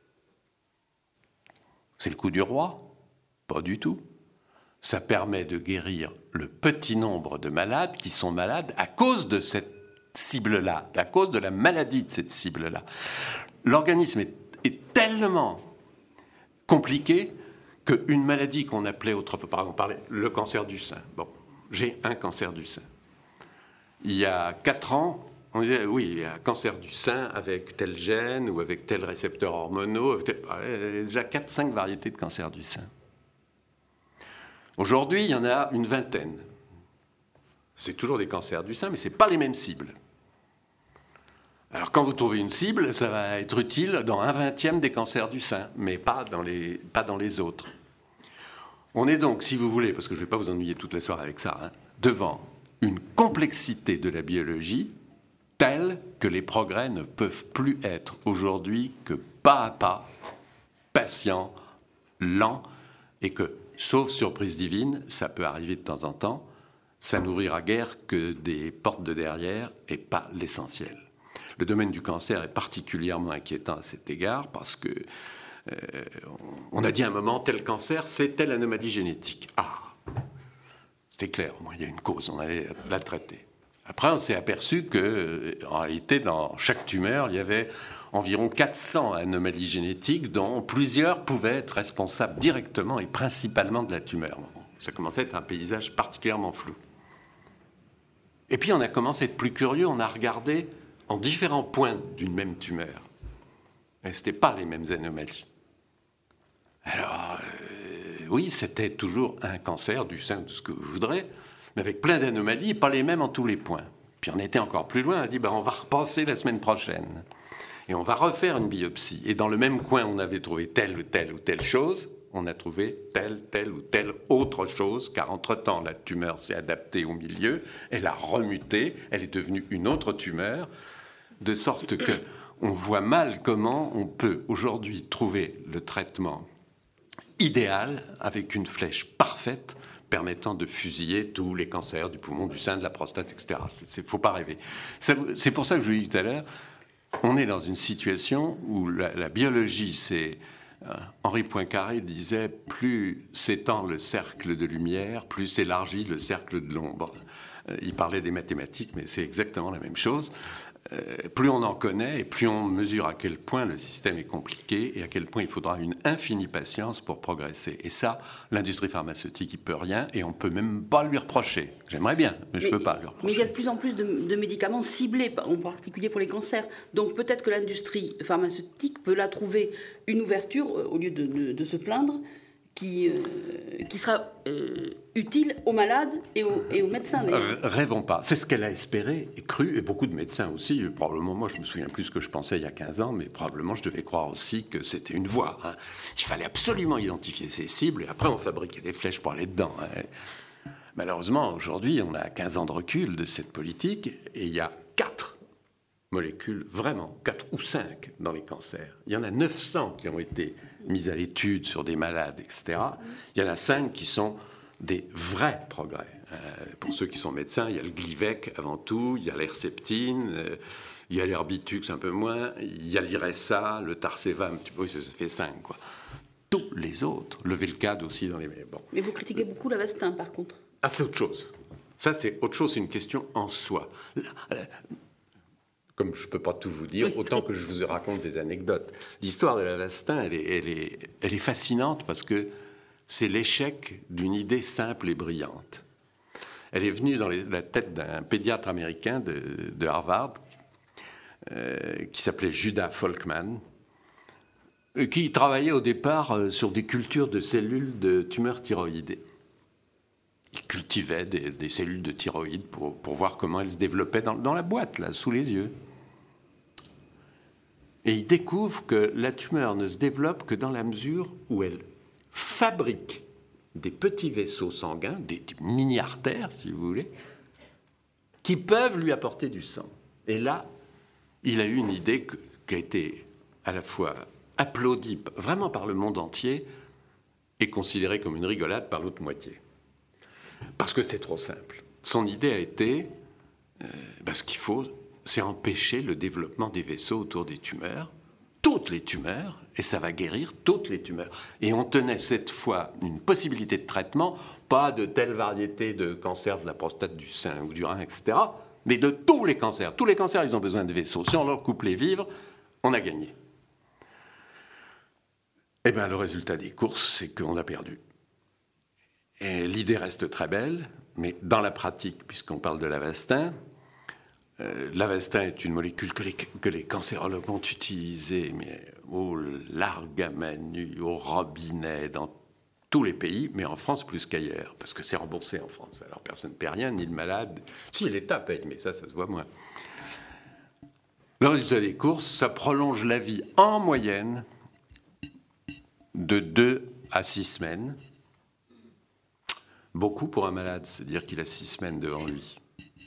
c'est le coup du roi? Pas du tout. Ça permet de guérir le petit nombre de malades qui sont malades à cause de cette cible-là, à cause de la maladie de cette cible-là. L'organisme est tellement compliqué qu'une maladie qu'on appelait autrefois, par exemple, on parlait le cancer du sein. Bon, j'ai un cancer du sein. Il y a 4 ans, on disait, oui, il y a un cancer du sein avec tel gène ou avec tel récepteur hormonaux. Il y a déjà 4-5 variétés de cancer du sein. Aujourd'hui, il y en a une vingtaine. C'est toujours des cancers du sein, mais ce n'est pas les mêmes cibles. Alors, quand vous trouvez une cible, ça va être utile dans 1/20 des cancers du sein, mais pas dans les autres. On est donc, si vous voulez, parce que je ne vais pas vous ennuyer toute la soirée avec ça, devant une complexité de la biologie telle que les progrès ne peuvent plus être aujourd'hui que pas à pas, patients, lents, et que, sauf surprise divine, ça peut arriver de temps en temps, ça n'ouvrira guère que des portes de derrière et pas l'essentiel. Le domaine du cancer est particulièrement inquiétant à cet égard parce que on a dit à un moment, tel cancer, c'est telle anomalie génétique. Ah, c'était clair, au moins il y a une cause, on allait la traiter. Après, on s'est aperçu qu'en réalité, dans chaque tumeur, il y avait environ 400 anomalies génétiques dont plusieurs pouvaient être responsables directement et principalement de la tumeur. Ça commençait à être un paysage particulièrement flou. Et puis, on a commencé à être plus curieux, on a regardé en différents points d'une même tumeur. Et ce n'étaient pas les mêmes anomalies. Alors, oui, c'était toujours un cancer du sein, de ce que vous voudrez, mais avec plein d'anomalies, pas les mêmes en tous les points. Puis on était encore plus loin, on a dit, on va repenser la semaine prochaine. Et on va refaire une biopsie. Et dans le même coin, on avait trouvé telle ou telle chose, on a trouvé telle ou telle autre chose, car entre-temps, la tumeur s'est adaptée au milieu, elle a remuté, elle est devenue une autre tumeur, de sorte qu'on voit mal comment on peut aujourd'hui trouver le traitement idéal avec une flèche parfaite permettant de fusiller tous les cancers du poumon, du sein, de la prostate, etc. Il ne faut pas rêver. C'est pour ça que je vous l'ai dit tout à l'heure, on est dans une situation où la biologie, c'est... Henri Poincaré disait « Plus s'étend le cercle de lumière, plus s'élargit le cercle de l'ombre ». Il parlait des mathématiques, mais c'est exactement la même chose. Plus on en connaît et plus on mesure à quel point le système est compliqué et à quel point il faudra une infinie patience pour progresser. Et ça, l'industrie pharmaceutique, il ne peut rien et on ne peut même pas lui reprocher. J'aimerais bien, mais je ne peux pas lui reprocher. Mais il y a de plus en plus de médicaments ciblés, en particulier pour les cancers. Donc peut-être que l'industrie pharmaceutique peut là trouver une ouverture, au lieu de se plaindre, qui sera utile aux malades et aux médecins. Rêvons pas. C'est ce qu'elle a espéré et cru, et beaucoup de médecins aussi. Probablement, moi, je me souviens plus ce que je pensais il y a 15 ans, mais probablement, je devais croire aussi que c'était une voie. Il fallait absolument identifier ces cibles, et après, on fabriquait des flèches pour aller dedans. Malheureusement, aujourd'hui, on a 15 ans de recul de cette politique, et il y a 4 molécules, vraiment, 4 ou 5 dans les cancers. Il y en a 900 qui ont été mises à l'étude sur des malades, etc. Il y en a 5 qui sont des vrais progrès. Pour ceux qui sont médecins, il y a le Glivec avant tout, il y a l'Herceptine, il y a l'Herbitux un peu moins, il y a l'Iressa, le Tarceva, un petit peu, ça fait 5, quoi. Tous les autres, le Velcade aussi dans les... Bon. Mais vous critiquez beaucoup l'Avastin, par contre. Ah, c'est autre chose. Ça, c'est autre chose, c'est une question en soi. Comme je ne peux pas tout vous dire, autant que je vous raconte des anecdotes. L'histoire de l'Avastin, elle est fascinante parce que c'est l'échec d'une idée simple et brillante. Elle est venue dans la tête d'un pédiatre américain de Harvard qui s'appelait Judah Folkman, qui travaillait au départ sur des cultures de cellules de tumeurs thyroïdes. Il cultivait des cellules de thyroïde pour voir comment elles se développaient dans la boîte, là, sous les yeux. Et il découvre que la tumeur ne se développe que dans la mesure où elle fabrique des petits vaisseaux sanguins, des mini-artères, si vous voulez, qui peuvent lui apporter du sang. Et là, il a eu une idée qui a été à la fois applaudie vraiment par le monde entier et considérée comme une rigolade par l'autre moitié. Parce que c'est trop simple. Son idée a été, ce qu'il faut, c'est empêcher le développement des vaisseaux autour des tumeurs, toutes les tumeurs, et ça va guérir toutes les tumeurs. Et on tenait cette fois une possibilité de traitement, pas de telle variété de cancer de la prostate, du sein ou du rein, etc., mais de tous les cancers. Tous les cancers, ils ont besoin de vaisseaux. Si on leur coupe les vivres, on a gagné. Eh bien, le résultat des courses, c'est qu'on a perdu. Et l'idée reste très belle, mais dans la pratique, puisqu'on parle de l'Avastin, l'Avastin est une molécule que les cancérologues ont utilisée, mais au largamanu, au robinet, dans tous les pays, mais en France plus qu'ailleurs, parce que c'est remboursé en France. Alors personne ne paie rien, ni le malade. Si, l'État paye, mais ça se voit moins. Le résultat des courses, ça prolonge la vie en moyenne de 2 à 6 semaines. Beaucoup pour un malade, c'est-à-dire qu'il a 6 semaines devant lui.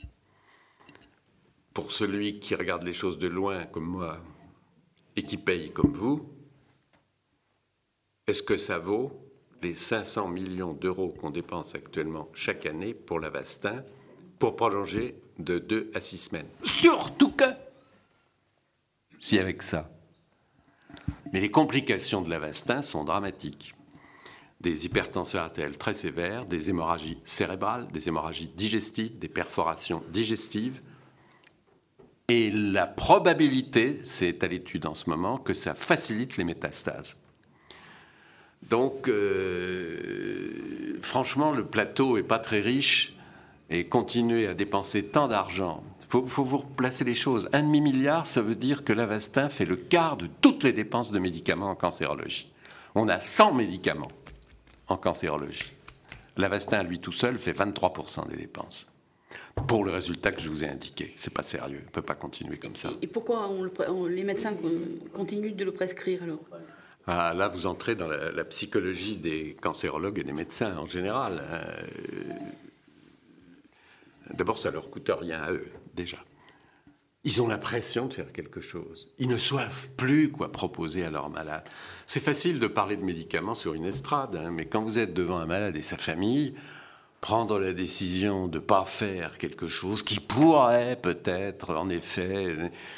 Pour celui qui regarde les choses de loin, comme moi, et qui paye comme vous, est-ce que ça vaut les 500 millions d'euros qu'on dépense actuellement chaque année pour l'Avastin pour prolonger de 2 à 6 semaines? Surtout que, si avec ça. Mais les complications de l'Avastin sont dramatiques. Des hypertensions artérielles très sévères, des hémorragies cérébrales, des hémorragies digestives, des perforations digestives. Et la probabilité, c'est à l'étude en ce moment, que ça facilite les métastases. Donc, franchement, le plateau n'est pas très riche et continuer à dépenser tant d'argent, il faut vous replacer les choses. 1,5 milliard, ça veut dire que l'Avastin fait le quart de toutes les dépenses de médicaments en cancérologie. On a 100 médicaments en cancérologie. L'Avastin, lui tout seul, fait 23% des dépenses. Pour le résultat que je vous ai indiqué. C'est pas sérieux, on ne peut pas continuer comme ça. Et pourquoi les médecins continuent de le prescrire alors ? Ah, là, vous entrez dans la psychologie des cancérologues et des médecins en général. D'abord, ça ne leur coûte rien à eux, déjà. Ils ont l'impression de faire quelque chose. Ils ne savent plus quoi proposer à leurs malades. C'est facile de parler de médicaments sur une estrade, mais quand vous êtes devant un malade et sa famille, prendre la décision de ne pas faire quelque chose qui pourrait peut-être, en effet...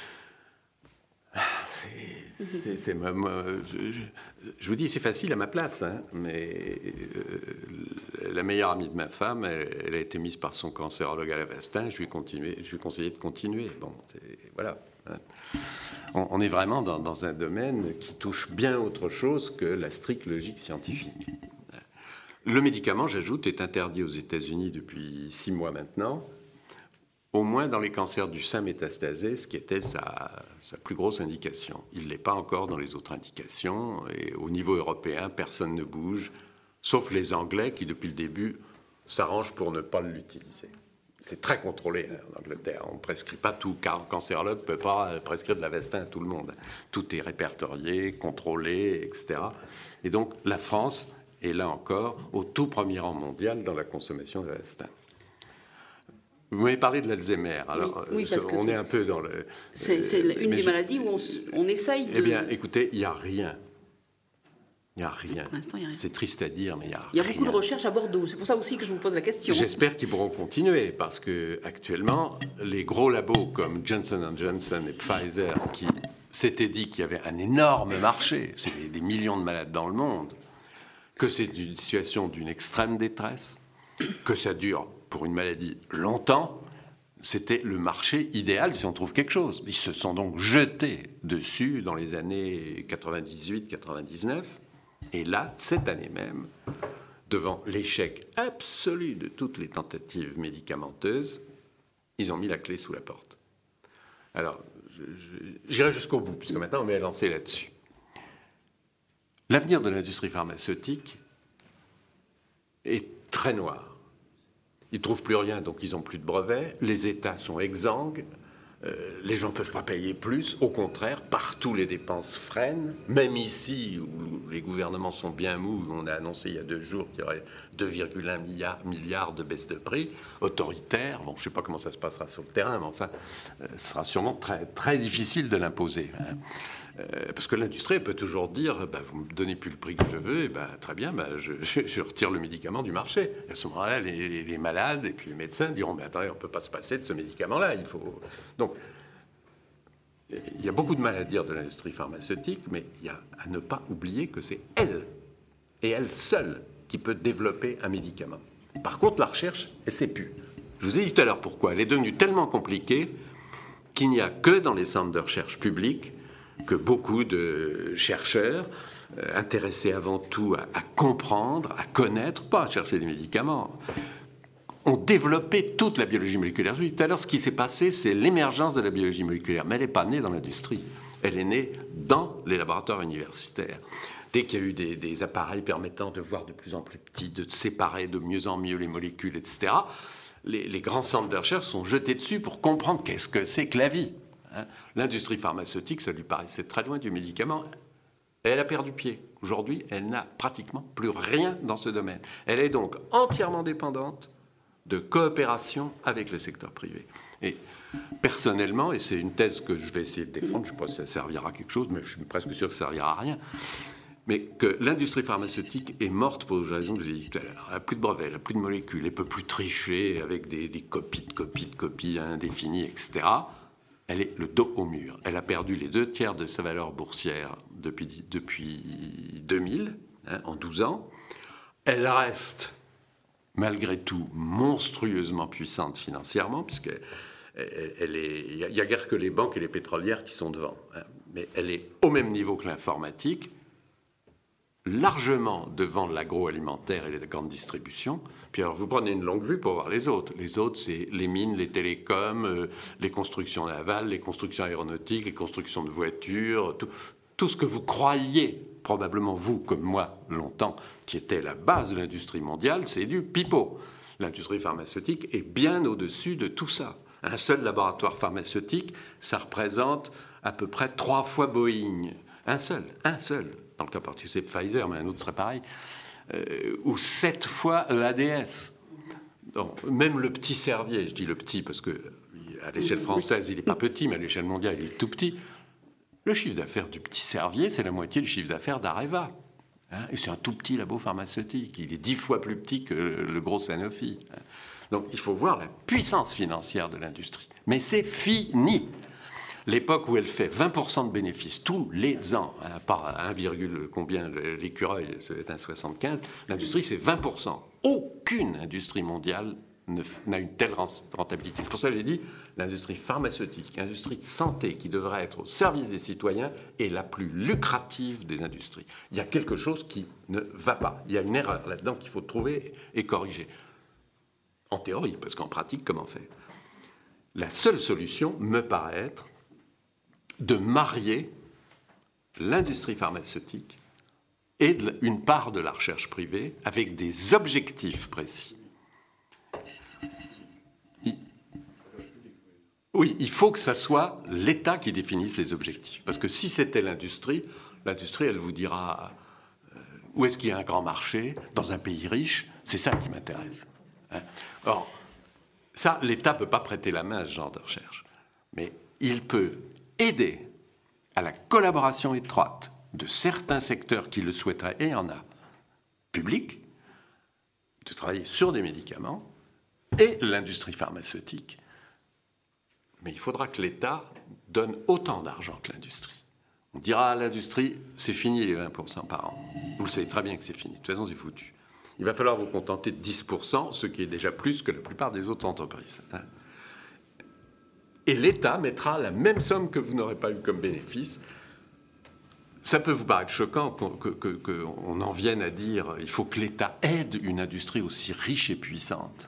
je vous dis, c'est facile à ma place, mais la meilleure amie de ma femme, elle a été mise par son cancérologue à l'Avastin, je lui ai conseillé de continuer. Bon, voilà. On est vraiment dans un domaine qui touche bien autre chose que la stricte logique scientifique. Le médicament, j'ajoute, est interdit aux États-Unis depuis 6 mois maintenant, au moins dans les cancers du sein métastasé, ce qui était sa plus grosse indication. Il ne l'est pas encore dans les autres indications, et au niveau européen, personne ne bouge, sauf les Anglais qui, depuis le début, s'arrangent pour ne pas l'utiliser. C'est très contrôlé en Angleterre, on ne prescrit pas tout, car un cancérologue ne peut pas prescrire de l'Avastin à tout le monde. Tout est répertorié, contrôlé, etc. Et donc la France est là encore au tout premier rang mondial dans la consommation d'Avastin. Vous m'avez parlé de l'Alzheimer. Alors, oui, parce que on est un peu dans le... C'est une des maladies où on essaye de... Eh bien, écoutez, il n'y a rien. Il n'y a rien. Pour l'instant, il y a rien. C'est triste à dire, mais il n'y a rien. Il y a beaucoup de recherches à Bordeaux. C'est pour ça aussi que je vous pose la question. J'espère qu'ils pourront continuer, parce que actuellement, les gros labos comme Johnson & Johnson et Pfizer, qui s'étaient dit qu'il y avait un énorme marché, c'est des millions de malades dans le monde, que c'est une situation d'une extrême détresse, que ça dure pour une maladie longtemps, c'était le marché idéal si on trouve quelque chose. Ils se sont donc jetés dessus dans les années 98-99, et là, cette année même, devant l'échec absolu de toutes les tentatives médicamenteuses, ils ont mis la clé sous la porte. Alors, j'irai jusqu'au bout, puisque maintenant on m'est lancé là-dessus. L'avenir de l'industrie pharmaceutique est très noir. Ils ne trouvent plus rien, donc ils n'ont plus de brevets. Les États sont exsangues. Les gens ne peuvent pas payer plus. Au contraire, partout les dépenses freinent. Même ici, où les gouvernements sont bien mous, on a annoncé il y a 2 jours qu'il y aurait 2,1 milliards de baisse de prix, autoritaire. Bon, je ne sais pas comment ça se passera sur le terrain, mais enfin, ce sera sûrement très, très difficile de l'imposer. Parce que l'industrie peut toujours dire vous ne me donnez plus le prix que je veux, et très bien, je retire le médicament du marché. Et à ce moment-là, les malades et puis les médecins diront attendez, on ne peut pas se passer de ce médicament-là. Il faut... Donc, il y a beaucoup de mal à dire de l'industrie pharmaceutique, mais il y a à ne pas oublier que c'est elle, et elle seule, qui peut développer un médicament. Par contre, la recherche, elle ne sait plus. Je vous ai dit tout à l'heure pourquoi. Elle est devenue tellement compliquée qu'il n'y a que dans les centres de recherche publics que beaucoup de chercheurs, intéressés avant tout à comprendre, à connaître, pas à chercher des médicaments, ont développé toute la biologie moléculaire. Je vous dis tout à l'heure, ce qui s'est passé, c'est l'émergence de la biologie moléculaire, mais elle n'est pas née dans l'industrie, elle est née dans les laboratoires universitaires. Dès qu'il y a eu des appareils permettant de voir de plus en plus petit, de séparer de mieux en mieux les molécules, etc., les grands centres de recherche sont jetés dessus pour comprendre qu'est-ce que c'est que la vie. L'industrie pharmaceutique, ça lui paraissait très loin du médicament. Elle a perdu pied. Aujourd'hui, elle n'a pratiquement plus rien dans ce domaine. Elle est donc entièrement dépendante de coopération avec le secteur privé. Et personnellement, et c'est une thèse que je vais essayer de défendre, je ne sais pas si ça servira à quelque chose, mais je suis presque sûr que ça ne servira à rien, mais que l'industrie pharmaceutique est morte pour les raisons que je vous ai dit tout à l'heure. Elle n'a plus de brevets, elle n'a plus de molécules, elle ne peut plus tricher avec des copies de copies indéfinies, etc. Elle est le dos au mur. Elle a perdu les 2/3 de sa valeur boursière depuis 2000, en 12 ans. Elle reste, malgré tout, monstrueusement puissante financièrement, puisqu'il n'y a guère que les banques et les pétrolières qui sont devant. Mais elle est au même niveau que l'informatique, largement devant l'agroalimentaire et la grande distribution. Puis alors, vous prenez une longue vue pour voir les autres. Les autres, c'est les mines, les télécoms, les constructions navales, les constructions aéronautiques, les constructions de voitures, tout ce que vous croyiez, probablement vous, comme moi, longtemps, qui était la base de l'industrie mondiale, c'est du pipeau. L'industrie pharmaceutique est bien au-dessus de tout ça. Un seul laboratoire pharmaceutique, ça représente à peu près 3 fois Boeing. Un seul. Dans le cas particulier, c'est Pfizer, mais un autre serait pareil. Ou 7 fois EADS. Donc, même le petit Servier, je dis le petit parce que à l'échelle française, il n'est pas petit, mais à l'échelle mondiale, il est tout petit. Le chiffre d'affaires du petit Servier, c'est la moitié du chiffre d'affaires d'Areva. Et c'est un tout petit labo pharmaceutique. Il est 10 fois plus petit que le gros Sanofi. Donc, il faut voir la puissance financière de l'industrie. Mais c'est fini. L'époque où elle fait 20% de bénéfices tous les ans, par 1, combien l'écureuil, ça va être 1,75, l'industrie c'est 20%. Aucune industrie mondiale n'a une telle rentabilité. C'est pour ça que j'ai dit l'industrie pharmaceutique, l'industrie de santé qui devrait être au service des citoyens est la plus lucrative des industries. Il y a quelque chose qui ne va pas. Il y a une erreur là-dedans qu'il faut trouver et corriger. En théorie, parce qu'en pratique, comment faire ? La seule solution me paraît être de marier l'industrie pharmaceutique et une part de la recherche privée avec des objectifs précis. Oui, il faut que ça soit l'État qui définisse les objectifs. Parce que si c'était l'industrie, elle vous dira où est-ce qu'il y a un grand marché dans un pays riche, c'est ça qui m'intéresse. Or, Ça, l'État ne peut pas prêter la main à ce genre de recherche. Mais il peut aider à la collaboration étroite de certains secteurs qui le souhaiteraient, et il y en a, publics, de travailler sur des médicaments, et l'industrie pharmaceutique. Mais il faudra que l'État donne autant d'argent que l'industrie. On dira à l'industrie, c'est fini les 20% par an. Vous le savez très bien que c'est fini. De toute façon, c'est foutu. Il va falloir vous contenter de 10%, ce qui est déjà plus que la plupart des autres entreprises. Et l'État mettra la même somme que vous n'aurez pas eu comme bénéfice. Ça peut vous paraître choquant qu'on en vienne à dire il faut que l'État aide une industrie aussi riche et puissante.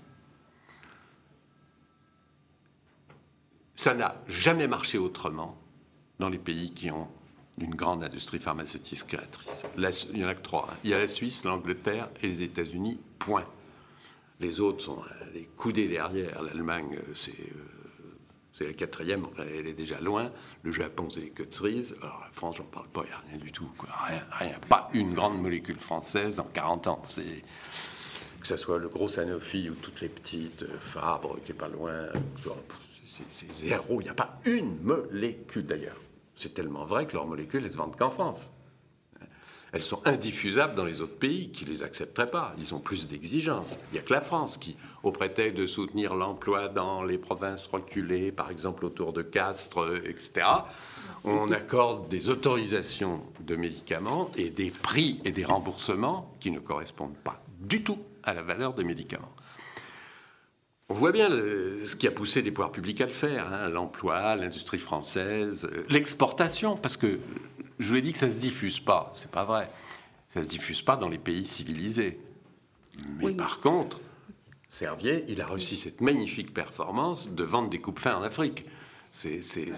Ça n'a jamais marché autrement dans les pays qui ont une grande industrie pharmaceutique créatrice. Il n'y en a que 3. Il y a la Suisse, l'Angleterre et les États-Unis, point. Les autres sont les coudées derrière. L'Allemagne, c'est la 4e, enfin, elle est déjà loin. Le Japon, c'est les queues de cerise. Alors, la France, j'en parle pas, il n'y a rien du tout. Quoi. Rien. Pas une grande molécule française en 40 ans. Que ce soit le gros Sanofi ou toutes les petites, Fabre, qui n'est pas loin. C'est zéro. Il n'y a pas une molécule, d'ailleurs. C'est tellement vrai que leurs molécules, elles ne se vendent qu'en France. Elles sont indiffusables dans les autres pays qui ne les accepteraient pas. Ils ont plus d'exigences. Il n'y a que la France qui, au prétexte de soutenir l'emploi dans les provinces reculées, par exemple autour de Castres, etc., on accorde des autorisations de médicaments et des prix et des remboursements qui ne correspondent pas du tout à la valeur des médicaments. On voit bien ce qui a poussé les pouvoirs publics à le faire, l'emploi, l'industrie française, l'exportation, parce que je vous ai dit que ça ne se diffuse pas, c'est pas vrai. Ça ne se diffuse pas dans les pays civilisés. Mais oui. Par contre, Servier, il a réussi cette magnifique performance de vendre des coupes-fins en Afrique. C'est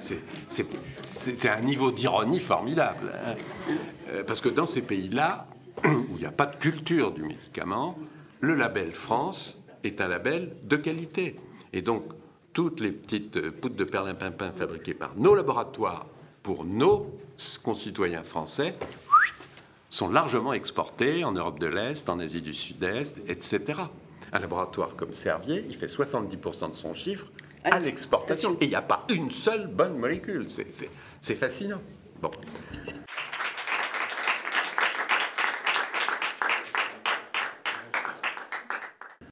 un niveau d'ironie formidable. Parce que dans ces pays-là, où il n'y a pas de culture du médicament, le label France est un label de qualité. Et donc, toutes les petites poudres de perlimpinpin fabriquées par nos laboratoires pour nos concitoyens français sont largement exportées en Europe de l'Est, en Asie du Sud-Est, etc. Un laboratoire comme Servier, il fait 70% de son chiffre à l'exportation. Et il n'y a pas une seule bonne molécule. C'est fascinant. Bon.